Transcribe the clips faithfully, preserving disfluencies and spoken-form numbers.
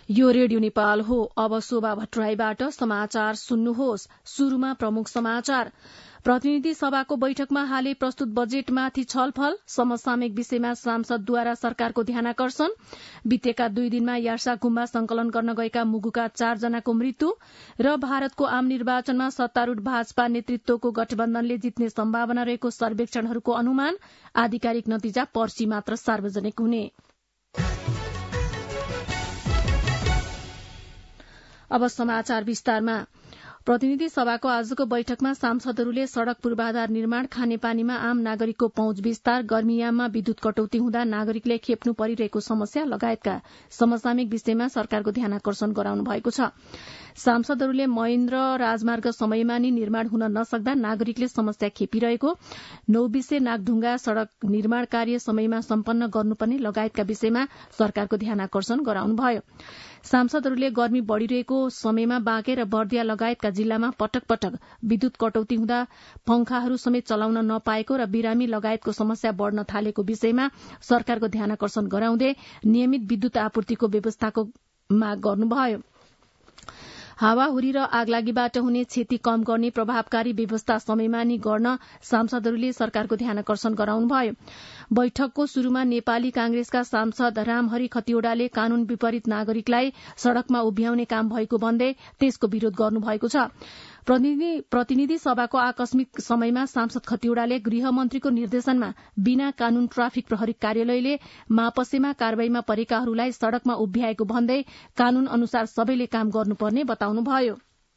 यो रेडियो नेपाल हो। अब शोभा भट्टराईबाट समाचार सुन्नुहोस्। शुरूमा प्रमुख समाचार। प्रतिनिधि सभाको बैठकमा हालै प्रस्तुत बजेटमाथि छलफल, समसामयिक विषयमा सांसदद्वारा सरकारको ध्यानाकर्षण, बितेका दुई दिनमा यार्सा गुम्बा संकलन गर्न गएका मुगुका चारजनाको मृत्यु र भारतको आम निर्वाचनमा सत्तारूढ़ भाजपा नेतृत्वको गठबन्धनले जित्ने सम्भावना रहेको सर्वेक्षणहरूको अनुमान। आधिकारिक नतिजा पर्सि मात्र सार्वजनिक हुने। अब समाचार विस्तारमा। प्रतिनिधि सभाको आजको बैठकमा सांसदहरूले सड़क पूर्वाधार निर्माण, खानेपानीमा आम नागरिकको पहुँच विस्तार, गर्मीयाममा विद्युत कटौती हुँदा नागरिकले खेप्नु परिरहेको समस्या लगायतका समसामयिक विषयमा सरकारको ध्यानाकर्षण गराउनु भएको छ। सांसदहरूले महेन्द्र राजमार्ग समयमा नै निर्माण हुन नसक्दा नागरिकले समस्या खेपिरहेको, नौबिसे नागढुंगा सड़क निर्माण कार्य समयमा सम्पन्न गर्नुपर्ने लगायतका विषयमा सरकारको ध्यानाकर्षण गराउनुभयो। सांसदहरूले गर्मी बढ़िरहेको समयमा बाँके र बर्दिया लगायतका जिल्लामा पटक पटक विद्युत कटौती हुँदा पंखाहरू समेत चलाउन नपाएको र बिरामी लगायतको समस्या बढ़न थालेको विषयमा सरकारको ध्यानाकर्षण गराउँदै नियमित विद्युत आपूर्तिको व्यवस्थाको माग गर्नुभयो। हावाहुरी र आगलागीबाट हुने क्षति कम गर्ने प्रभावकारी व्यवस्था समयमा नै गर्न सांसदहरूले सरकारको ध्यानाकर्षण गराउनुभयो। बैठकको शुरूमा नेपाली कांग्रेसका सांसद रामहरि खतिवड़ाले कानून विपरीत नागरिकलाई सड़कमा उभ्याउने काम भएको भन्दै त्यसको विरोध गर्नुभएको छ। प्रतिनिधि सभाको आकस्मिक समयमा सांसद खतिवड़ाले गृहमन्त्रीको निर्देशनमा बिना कानून ट्राफिक प्रहरी कार्यालयले मापसेमा कारवाहीमा परेकाहरूलाई सड़कमा उभ्याएको भन्दै कानून अनुसार सबैले काम गर्नुपर्ने बताउनुभयो।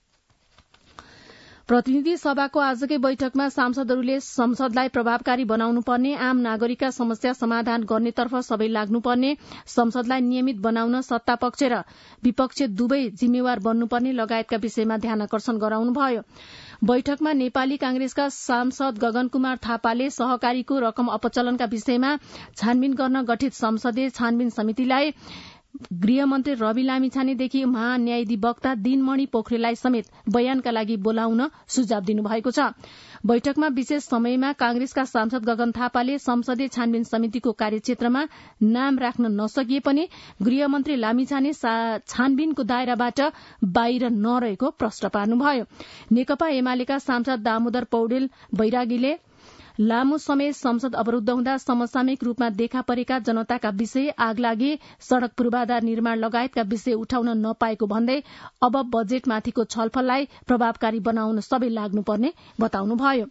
प्रतिनिधि सभाको आजकै बैठकमा सांसदहरूले संसदलाई प्रभावकारी बनाउनुपर्ने, आम नागरिकका समस्या समाधान गर्नेतर्फ सबै लाग्नुपर्ने, संसदलाई नियमित बनाउन सत्तापक्ष र विपक्ष दुवै जिम्मेवार बन्नुपर्ने लगायतका विषयमा ध्यानाकर्षण गराउनुभयो। बैठकमा नेपाली कांग्रेसका सांसद गगन कुमार थापाले सहकारीको रकम अपचलनका विषयमा छानबिन गर्न गठित संसदीय छानबिन समितिलाई गृहमन्त्री रवि लामिछानेदेखि महान्यायाधिवक्ता दिनमणि पोखरेललाई समेत बयानका लागि बोलाउन सुझाव दिनुभएको छ। बैठकमा विशेष समयमा कांग्रेसका सांसद गगन थापाले संसदीय छानबिन समितिको कार्यक्षेत्रमा नाम राख्न नसकिए पनि गृहमन्त्री लामिछाने छानबिनको दायराबाट बाहिर नरहेको प्रश्न पार्नुभयो। नेकपा एमालेका सांसद दामोदर पौडेल बैरागीले लामो समय संसद अवरूद्ध हुँदा समसामयिक रूपमा देखा परेका जनताका विषय, आगलागी, सड़क पूर्वाधार निर्माण लगायतका विषय उठाउन नपाएको भन्दै अब बजेटमाथिको छलफललाई प्रभावकारी बनाउन सबै लाग्नुपर्ने बताउनुभयो।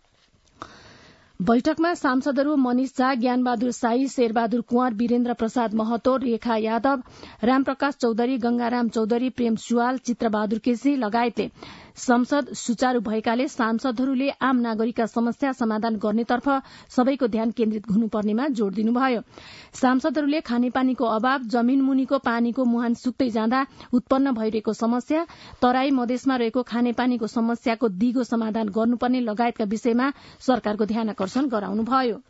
बैठकमा सांसदहरू मनिष झा, ज्ञानबहादुर शाही, शेरबहादुर कुँवर, वीरेन्द्र प्रसाद महतो, रेखा यादव, रामप्रकाश चौधरी, गंगाराम चौधरी, प्रेम सुवाल, चित्रबहादुर केसी लगायतले संसद सुचारू भएकाले सांसदहरूले आम नागरिकका समस्या समाधान गर्नेतर्फ सबैको ध्यान केन्द्रित हुनुपर्नेमा जोड़ दिनुभयो। सांसदहरूले खानेपानीको अभाव, जमीन मुनिको पानीको मुहान सुक्दै जाँदा उत्पन्न भइरहेको समस्या, तराई मधेसमा रहेको खानेपानीको समस्याको दिगो समाधान गर्नुपर्ने लगायतका विषयमा सरकारको ध्यानाकर्षण गराउनुभयो।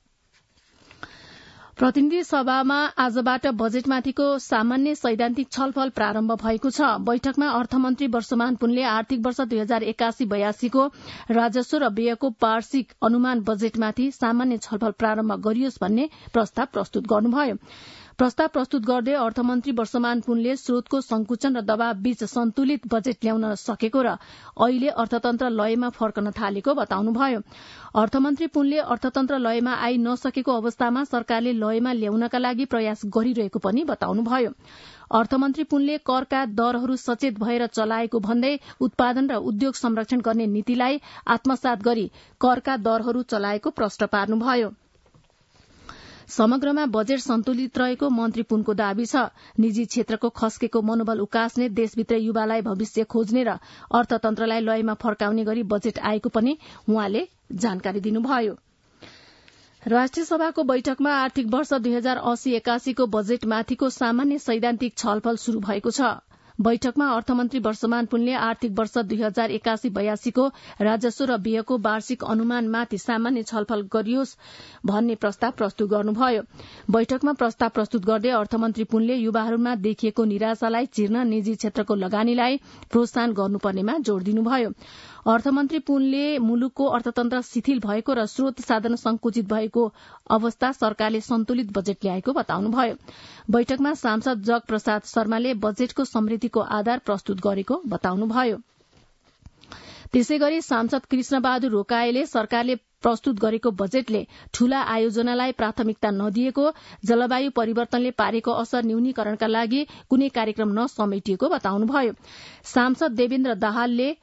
प्रतिनिधि सभामा आजबाट बजेटमाथिको सामान्य सैद्धान्तिक छलफल प्रारम्भ भएको छ। बैठकमा अर्थमन्त्री वर्षमान पुनले आर्थिक वर्ष दुई हजार एकासी बयासीको राजस्व र व्ययको वार्षिक अनुमान बजेटमाथि सामान्य छलफल प्रारम्भ गरियोस् भन्ने प्रस्ताव प्रस्तुत गर्नुभयो। प्रस्ताव प्रस्तुत गर्दै अर्थमन्त्री वर्षमान पुनले स्रोतको संकुचन र दबाव बीच सन्तुलित बजेट ल्याउन सकेको र अहिले अर्थतन्त्र लयमा फर्कन थालेको बताउनुभयो। अर्थमन्त्री पुनले अर्थतन्त्र लयमा आई नसकेको अवस्थामा सरकारले लयमा ल्याउनका लागि प्रयास गरिरहेको पनि बताउनुभयो। अर्थमन्त्री पुनले करका दरहरू सचेत भएर चलाएको भन्दै उत्पादन र उद्योग संरक्षण गर्ने नीतिलाई आत्मसात गरी करका दरहरू चलाएको प्रश्न पार्नुभयो। समग्रमा बजेट सन्तुलित रहेको मन्त्री पुनको दावी छ। निजी क्षेत्रको खस्केको मनोबल उकास्ने, देशभित्र युवालाई भविष्य खोज्ने र अर्थतन्त्रलाई लयमा फर्काउने गरी बजेट आएको पनि उहाँले जानकारी दिनुभयो। राष्ट्रिय सभाको बैठकमा आर्थिक वर्ष दुई हजार अस्सी एकासीको बजेटमाथिको सामान्य सैद्धान्तिक छलफल शुरू भएको छ। बैठकमा अर्थमन्त्री वर्षमान पुनले आर्थिक वर्ष दुई हजार एकासी बयासीको राजस्व र व्ययको वार्षिक अनुमानमाथि सामान्य छलफल गरियोस् भन्ने प्रस्ताव प्रस्तुत गर्नुभयो। बैठकमा प्रस्ताव प्रस्तुत गर्दै अर्थमन्त्री पुनले युवाहरूमा देखिएको निराशालाई चिर्न निजी क्षेत्रको लगानीलाई प्रोत्साहन गर्नुपर्नेमा जोड़ दिनुभयो। अर्थमन्त्री पुनले मुलुकको अर्थतन्त्र शिथिल भएको र स्रोत साधन संकुचित भएको अवस्था सरकारले सन्तुलित बजेट ल्याएको बताउनुभयो। बैठकमा सांसद जग प्रसाद शर्माले बजेटको समृद्धिको आधार प्रस्तुत गरेको बताउनुभयो। त्यसै गरी सांसद कृष्ण बहादुर रोकाएले सरकारले प्रस्तुत गरेको बजेटले ठूला आयोजनालाई प्राथमिकता नदिएको, जलवायु परिवर्तनले पारेको असर न्यूनीकरणका लागि कुनै कार्यक्रम नसमेटिएको बताउनुभयो। सांसद देवेन्द्र दाहालले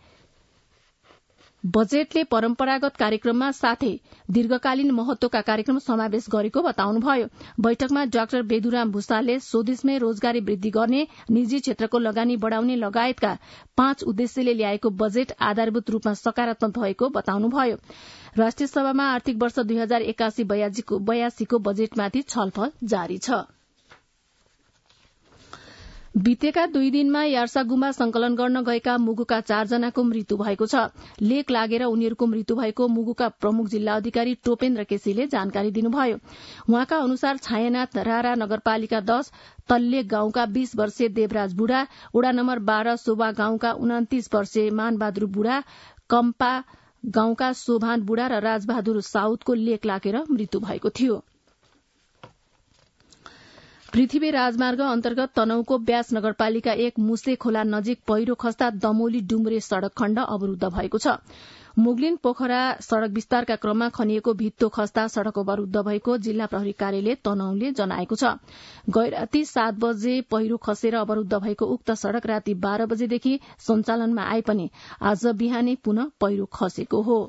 बजेटले परम्परागत कार्यक्रममा साथै दीर्घकालीन महत्वका कार्यक्रम समावेश गरेको बताउनुभयो। बैठकमा डाक्टर बेदुराम भूषालले स्वदेशमै रोजगारी वृद्धि गर्ने, निजी क्षेत्रको लगानी बढ़ाउने लगायतका पाँच उद्देश्यले ल्याएको बजेट आधारभूत रूपमा सकारात्मक भएको बताउनुभयो। राष्ट्रिय सभामा आर्थिक वर्ष दुई हजार एकासी बयासीको बजेटमाथि छलफल जारी छ। बितेका दुई दिनमा यार्सागुमा संकलन गर्न गएका मुगुका चारजनाको मृत्यु भएको छ। लेक लागेर उनीहरूको मृत्यु भएको मुगुका प्रमुख जिल्ला अधिकारी टोपेन्द्र केसीले जानकारी दिनुभयो। उहाँका अनुसार छायानाथ रारा नगरपालिका दश तल्ले गाउँका बीस वर्षीय देवराज बुढा, वडा नम्बर बाह्र शोभा गाउँका उन्तिस वर्षीय मानबहादुर बुढा, कम्पा गाउँका शोभान बुढा र राजबहादुर साउदको लेक लागेर मृत्यु भएको थियो। पृथ्वी राजमार्ग अन्तर्गत तनहुको ब्यास नगरपालिका एक मुसे खोला नजिक पहिरो खस्दा दमोली डुम्रे सड़क खण्ड अवरूद्ध भएको छ। मुगलिन पोखरा सड़क विस्तारका क्रममा खनिएको भित्तो खस्दा सड़क अवरूद्ध भएको जिल्ला प्रहरी कार्यालय तनहुले जनाएको छ। गैराती सात बजे पहिरो खसेर अवरूद्ध भएको उक्त सड़क राति बाह्र बजेदेखि सञ्चालनमा आए पनि आज बिहानै पुनः पहिरो खसेको हो।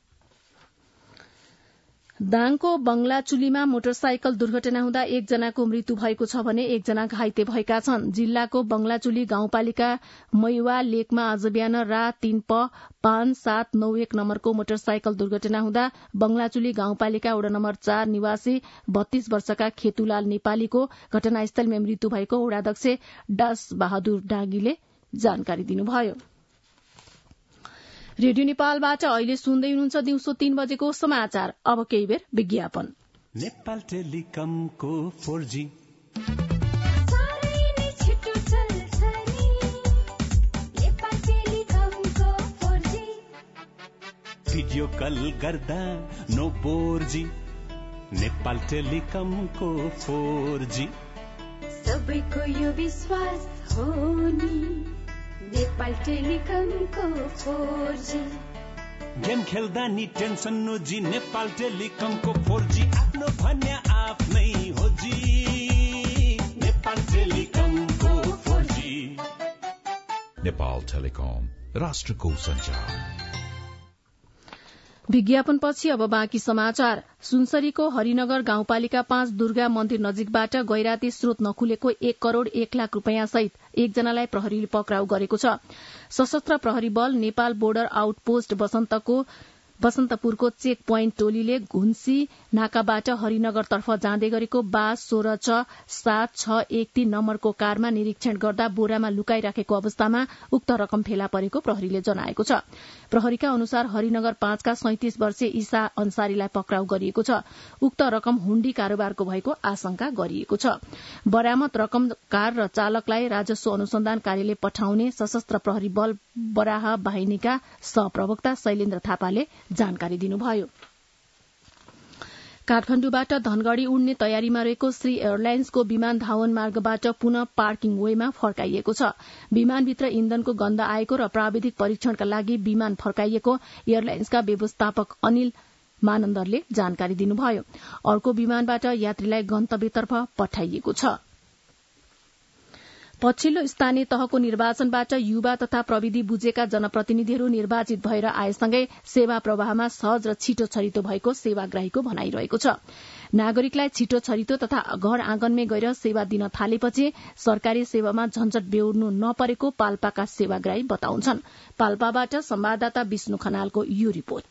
दाङको बंगलाचुलीमा मोटरसाइकल दुर्घटना हुँदा एकजनाको मृत्यु भएको छ भने एकजना घाइते भएका छन्। जिल्लाको बंगलाचुली गाउँपालिका मैवा लेकमा आज बिहान रा तीन प पाँच सात नौ एक नम्बरको मोटरसाइकल दुर्घटना हुँदा बंगलाचुली गाउँपालिका वडा नम्बर चार निवासी बत्तीस वर्षका खेतुलाल नेपालीको घटनास्थलमा मृत्यु भएको वडाध्यक्ष दास बहादुर डाँगीले जानकारी दिनुभयो। रेडियो नेपालबाट अहिले सुन्दै हुनुहुन्छ दिउँसो तीन बजेको समाचार। अब केही बेर विज्ञापन। नेपाल टेलिकमको फोर जी भिडियो कल गर्दा नो बोर जी। नेपाल टेलिकमको फोर जी सबैको यो विश्वास हो नि। नेपाल टेलिकमको फोर जी गेम खेल्दा नि टेन्सन नो जी। नेपाल टेलिकमको फोर जी आफ्नो भन्या आफ्नै हो जी। नेपाल टेलिकमको फोर जी। नेपाल टेलिकम राष्ट्रको सञ्चार। विज्ञापनपछि अब बाँकी समाचार। सुनसरीको हरिनगर गाउँपालिका पाँच दुर्गा मन्दिर नजिकबाट गैराती स्रोत नखुलेको एक करोड़ एक लाख रूपियाँ सहित एकजनालाई प्रहरीले पक्राउ गरेको छ। सशस्त्र प्रहरी बल नेपाल बोर्डर आउटपोस्ट बसन्तको बसन्तपुरको चेक पोइन्ट टोलीले घुन्सी नाकाबाट हरिनगरतर्फ जाँदै गरेको बा सोह्र छ सात छ एक तीन नम्बरको कारमा निरीक्षण गर्दा बोरामा लुकाइराखेको अवस्थामा उक्त रकम फेला परेको प्रहरीले जनाएको छ। प्रहरीका अनुसार हरिनगर पाँचका सैंतिस वर्षीय ईसा अन्सारीलाई पक्राउ गरिएको छ। उक्त रकम हुण्डी कारोबारको भएको आशंका गरिएको छ। बरामद रकम कार र चालकलाई राजस्व अनुसन्धान कार्यालय पठाउने सशस्त्र प्रहरी बल बराह बाहिनीका सहप्रवक्ता शैलेन्द्र थापाले जानकारी दिनुभयो। काठमाडौँबाट धनगढ़ी उड्ने तयारीमा रहेको श्री एयरलाइन्सको विमान धावन मार्गबाट पुनः पार्किङ वेमा फर्काइएको छ। विमानभित्र इन्धनको गन्ध आएको र प्राविधिक परीक्षणका लागि विमान फर्काइएको एयरलाइन्सका व्यवस्थापक अनिल मानन्दरले जानकारी दिनुभयो। अर्को विमानबाट यात्रीलाई गन्तव्यतर्फ पठाइएको छ। पछिल्लो स्थानीय तहको निर्वाचनबाट युवा तथा प्रविधि बुझेका जनप्रतिनिधिहरू निर्वाचित भएर आएसँगै सेवा प्रवाहमा सहज र छिटो छरितो भएको सेवाग्राहीको भनाइरहेको छ। नागरिकलाई छिटो छरितो तथा घर आँगनमै गएर सेवा दिन थालेपछि सरकारी सेवामा झन्झट बेहोर्नु नपरेको पाल्पाका सेवाग्राही बताउँछन्। पाल्पाबाट संवाददाता विष्णु खनालको यो रिपोर्ट।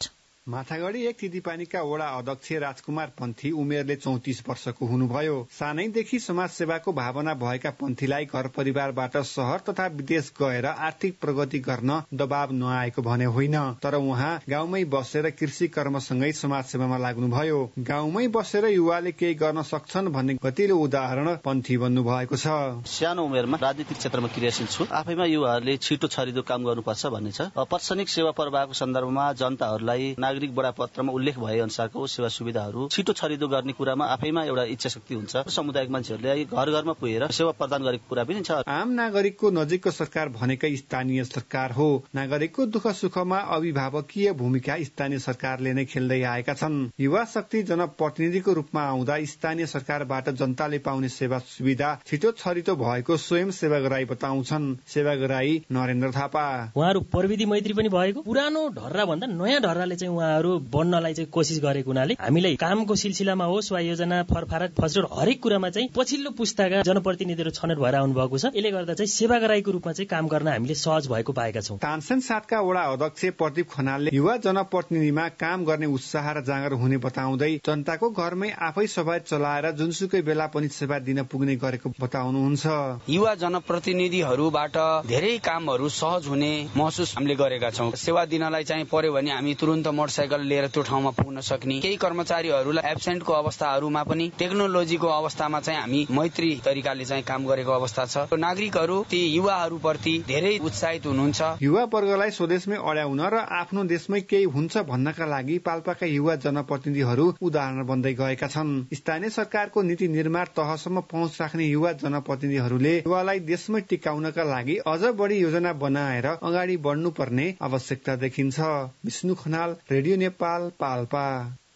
माथागढी एक तितीपानीका वडा अध्यक्ष राजकुमार पन्थी उमेरले चौतिस वर्षको हुनुभयो। सानैदेखि समाज सेवाको भावना भएका पन्थीलाई घर परिवारबाट शहर तथा विदेश गएर आर्थिक प्रगति गर्न दबाव नआएको भने होइन, तर उहाँ गाउँमै बसेर कृषि कर्मसँगै समाज सेवामा लाग्नुभयो। गाउँमै बसेर युवाले केही गर्न सक्छन् भन्ने गतिलो उदाहरण पन्थी बन्नु भएको छ। सानो उमेरमा राजनीतिक क्षेत्रमा क्रियाशील छु। आफैमा युवाहरूले छिटो छरिदो काम गर्नुपर्छ भन्ने छ। प्रशासनिक सेवा प्रवाहको सन्दर्भमा जनताहरूलाई नागरिक बडापत्रमा उल्लेख भए अनुसारको सेवा सुविधाहरू छिटो छरिदो गर्ने कुरामा आफैमा एउटा इच्छा शक्ति हुन्छ। सामुदायिक मान्छेहरूले घर घरमा पुगेर सेवा प्रदान गरेको कुरा पनि छ। आम नागरिकको नजिकको सरकार भनेकै स्थानीय सरकार हो। नागरिकको दुःख सुखमा अभिभावकीय भूमिका स्थानीय सरकारले नै खेल्दै आएका छन्। युवा शक्ति जनप्रतिनिधिको रूपमा आउँदा स्थानीय सरकारबाट जनताले पाउने सेवा सुविधा छिटो छरितो भएको स्वयं सेवक राई बताउँछन्। सेवक राई नरेन्द्र थापा उहाँहरू प्रविधि मैत्री पनि भएको, पुरानो ढर्रा भन्दा नयाँ ढर्राले चाहिँ उहाँहरू बन्नलाई चाहिँ कोसिस गरेको हुनाले हामीलाई कामको सिलसिलामा होस् वा योजना फरफारक फसर हरेक कुरामा चाहिँ पछिल्लो पुस्ताका जनप्रतिनिधिहरू छनौट भएर आउनु भएको छ। यसले गर्दा चाहिँ सेवाग्राहीको रूपमा चाहिँ काम गर्न हामीले सहज भएको पाएका छौँ। तानसेन सातका वडा अध्यक्ष प्रदीप खनालले युवा जनप्रतिनिधिमा काम गर्ने उत्साह र जाँगर हुने बताउँदै जनताको घरमै आफै सभा चलाएर जुनसुकै बेला पनि सेवा दिन पुग्ने गरेको बताउनुहुन्छ। युवा जनप्रतिनिधिहरूबाट धेरै कामहरू सहज हुने महसुस हामीले गरेका छौँ। सेवा दिनलाई चाहिँ पर्यो भने हामी तुरन्त मोटरसाइकल लिएर त्यो ठाउँमा पुग्न सक्ने, केही कर्मचारीहरूलाई एब्सेन्टको अवस्थाहरूमा पनि टेक्नोलोजीको अवस्थामा चाहिँ हामी मैत्री तरिकाले चाहिँ काम गरेको अवस्था छ। नागरिकहरू ती युवाहरूप्रति धेरै उत्साहित हुनुहुन्छ। युवा वर्गलाई स्वदेशमै अड्याउन र आफ्नो देशमै केही हुन्छ भन्नका लागि पाल्पाका युवा जनप्रतिनिधिहरू उदाहरण बन्दै गएका छन्। स्थानीय सरकारको नीति निर्माण तहसम्म पहुँच राख्ने युवा जनप्रतिनिधिहरूले युवालाई देशमै टिकाउनका लागि अझ बढी योजना बनाएर अगाडि बढ्नुपर्ने आवश्यकता देखिन्छ। विष्णु खनाल, रेडियो नेपाल, पाल्पा।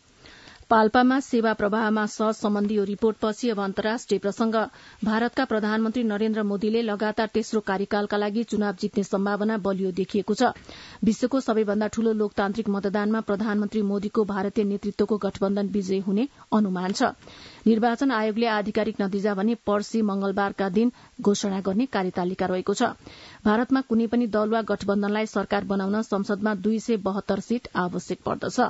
पाल्पामा सेवा प्रवाहमा सहज सम्बन्धी यो रिपोर्टपछि अब अन्तर्राष्ट्रिय प्रसंग। भारतका प्रधानमन्त्री नरेन्द्र मोदीले लगातार तेस्रो कार्यकालका लागि चुनाव जित्ने सम्भावना बलियो देखिएको छ। विश्वको सबैभन्दा ठूलो लोकतान्त्रिक मतदानमा प्रधानमन्त्री मोदीको भारतीय नेतृत्वको गठबन्धन विजयी हुने अनुमान छ। निर्वाचन आयोगले आधिकारिक नतिजा भने पर्सि मंगलबारका दिन घोषणा गर्ने कार्यतालिका रहेको छ। भारतमा कुनै पनि दल वा गठबन्धनलाई सरकार बनाउन संसदमा दुई सय बहत्तर सीट आवश्यक पर्दछ।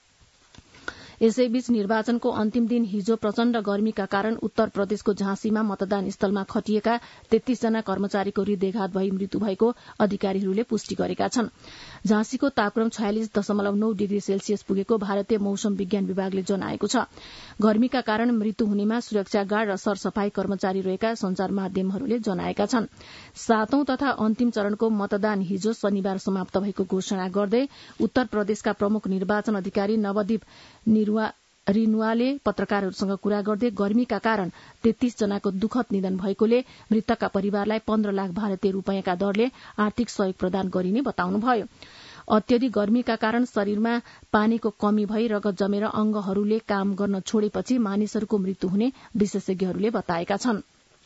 यसैबीच निर्वाचनको अन्तिम दिन हिजो प्रचण्ड गर्मीका कारण उत्तर प्रदेशको झाँसीमा मतदान स्थलमा खटिएका तेत्तीस जना कर्मचारीको हृदयघात भई मृत्यु भएको अधिकारीहरूले पुष्टि गरेका छन्। झाँसीको तापक्रम छयालिस दशमलव नौ डिग्री सेल्सियस पुगेको भारतीय मौसम विज्ञान विभागले जनाएको छ। गर्मीका कारण मृत्यु हुनेमा सुरक्षा गार्ड र सरसफाई कर्मचारी रहेका संचार माध्यमहरूले जनाएका छन्। सातौं तथा अन्तिम चरणको मतदान हिजो शनिबार समाप्त भएको घोषणा गर्दै उत्तर प्रदेशका प्रमुख निर्वाचन अधिकारी नवदीप रिनुवाले पत्रकारहरूसँग कुरा गर्दै गर्मीका कारण तेत्तीस जनाको दुखद निधन भएकोले मृतकका परिवारलाई पन्ध्र लाख भारतीय रूपियाँका दरले आर्थिक सहयोग प्रदान गरिने बताउनुभयो। अत्यधिक गर्मीका कारण शरीरमा पानीको कमी भई रगत जमेर अंगहरूले काम गर्न छोडेपछि मानिसहरूको मृत्यु हुने विशेषज्ञहरूले बताएका छन्।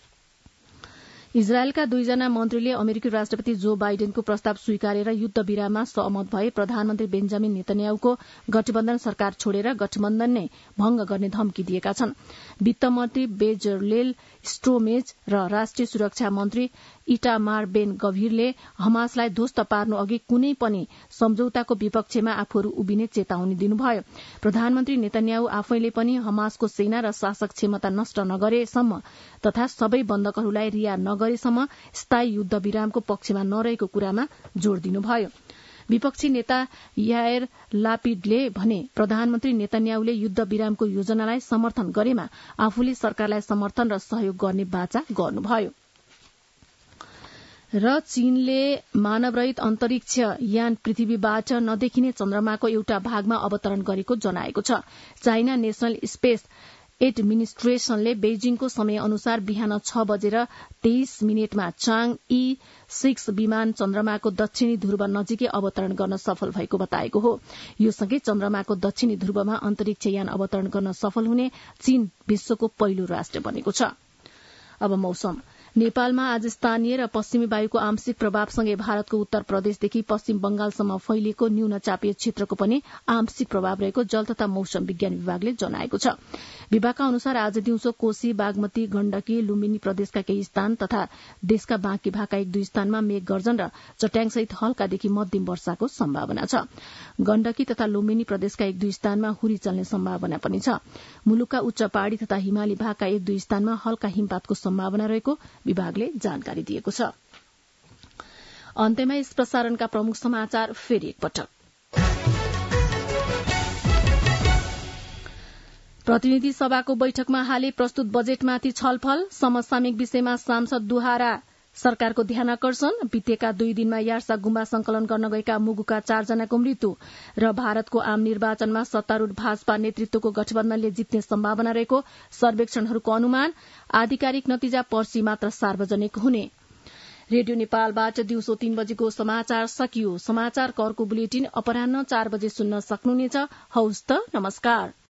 इजरायलका दुईजना मन्त्रीले अमेरिकी राष्ट्रपति जो बाइडेनको प्रस्ताव स्वीकारेर युद्ध विराममा सहमत भए प्रधानमन्त्री बेन्जामिन नेतन्याहुको गठबन्धन सरकार छोडेर गठबन्धन नै भंग गर्ने धम्की दिएका छन्। वित्त मन्त्री बेजलेल स्ट्रोमेज र राष्ट्रिय सुरक्षा मन्त्री इटामार बेन गभीरले हमासलाई ध्वस्त पार्नु अघि कुनै पनि सम्झौताको विपक्षमा आफूहरू उभिने चेतावनी दिनुभयो। प्रधानमन्त्री नेतन्याहु आफैले पनि हमासको सेना र शासक क्षमता नष्ट नगरेसम्म तथा सबै बन्धकहरूलाई रिहा नगरेसम्म स्थायी युद्ध विरामको पक्षमा नरहेको कुरामा जोड़ दिनुभयो। विपक्षी नेता यायर लापिडले भने प्रधानमन्त्री नेतन्याहुले युद्ध विरामको योजनालाई समर्थन गरेमा आफूले सरकारलाई समर्थन र सहयोग गर्ने वाचा गर्नुभयो। र चीनले मानवरहित अन्तरिक्ष यान पृथ्वीबाट नदेखिने चन्द्रमाको एउटा भागमा अवतरण गरेको जनाएको छ। चाइना नेशनल स्पेस एडमिनिस्ट्रेशनले बेइजिङको समय अनुसार बिहान छ बजेर तेइस मिनटमा चाङ ई सिक्स विमान चन्द्रमाको दक्षिणी ध्रुव नजिकै अवतरण गर्न सफल भएको बताएको हो। यो सँगै चन्द्रमाको दक्षिणी ध्रुवमा अन्तरिक्ष यान अवतरण गर्न सफल हुने चीन विश्वको पहिलो राष्ट्र बनेको छ। अब मौसम। नेपालमा आज स्थानीय र पश्चिमी वायुको आंशिक प्रभावसँगै भारतको उत्तर प्रदेशदेखि पश्चिम बंगालसम्म फैलिएको न्यून चापीय क्षेत्रको पनि आंशिक प्रभाव रहेको जल तथा मौसम विज्ञान विभागले जनाएको छ। विभागका अनुसार आज दिउँसो कोशी, बागमती, गण्डकी, लुम्बिनी प्रदेशका केही स्थान तथा देशका बाँकी भागका एक दुई स्थानमा मेघ गर्जन र चट्याङसहित हल्कादेखि मध्यम वर्षाको सम्भावना छ। गण्डकी तथा लुम्बिनी प्रदेशका एक दुई स्थानमा हुरी चल्ने सम्भावना पनि छ। मुलुकका उच्च पहाड़ी तथा हिमाली भागका एक दुई स्थानमा हल्का हिमपातको सम्भावना रहेको विभागले जानकारी दिएको छ। अन्त्यमा यस प्रसारणका प्रमुख समाचार फेरि एकपटक। प्रतिनिधि सभाको बैठकमा हालै प्रस्तुत बजेटमाथि छलफल, समसामयिक विषयमा सांसद दुहारा सरकारको ध्यानाकर्षण, बितेका दुई दिनमा यार्सा गुम्बा संकलन गर्न गएका मुगुका चारजनाको मृत्यु र भारतको आम निर्वाचनमा सत्तारूढ़ भाजपा नेतृत्वको गठबन्धनले जित्ने सम्भावना रहेको सर्वेक्षणहरूको अनुमान। आधिकारिक नतिजा पर्सि मात्र सार्वजनिक हुने। रेडियो नेपालबाट दिउँसो तीन बजेको समाचार सकियो। समाचार कर्को बुलेटिन अपराह्न चार बजे सुन्न सक्नुहुनेछ। हौस् त, नमस्कार।